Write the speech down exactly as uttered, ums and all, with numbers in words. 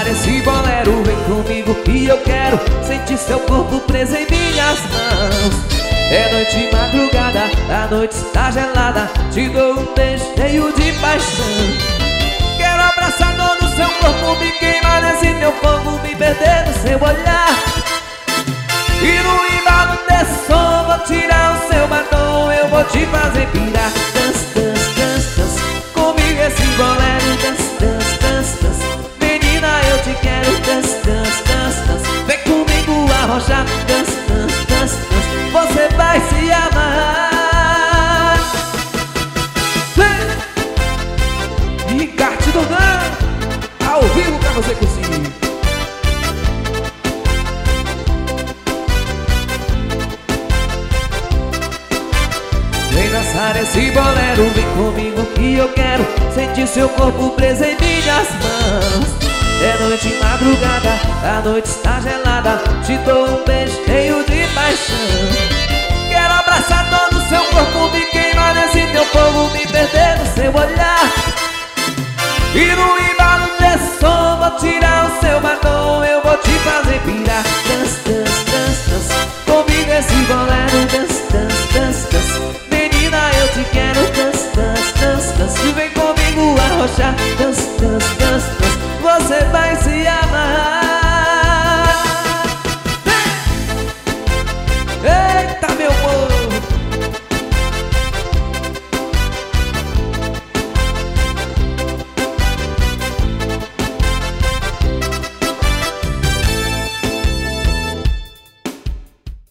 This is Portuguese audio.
dançar esse bolero, vem comigo que eu quero sentir seu corpo preso em minhas mãos. É noite e madrugada, a noite está gelada, te dou um beijo cheio de paixão. Quero abraçar todo o seu corpo, me queimar nesse teu fogo, me perder no seu olhar. E no embalo desse som vou tirar o seu batom, eu vou te fazer pirar. Dance, dance, dance, dance, comigo esse bolero. Dance, dance, dance, dance, menina eu te quero. Dance, dance, dance, dance, vem comigo arrochar. Dance, dance, dance, dance, você vai se amar. Vem! Ricardo Donan, ao vivo pra você conseguir. Vem dançar esse bolero, vem comigo que eu quero sentir seu corpo preso em minhas mãos. É noite e madrugada, a noite está gelada, te dou um beijo cheio de paixão. Quero abraçar todo o seu corpo, me queimar nesse teu fogo, me perder no seu olhar. E no embalo desse som vou tirar o seu batom, eu vou te fazer pirar. Dance, dance, dance, dance, comigo esse bolero. Dance, dance, dance, dance, eu te quero. Dance, dance, dance, dance, vem comigo arrochar. Dance, dance, dance, dance, você vai se amar.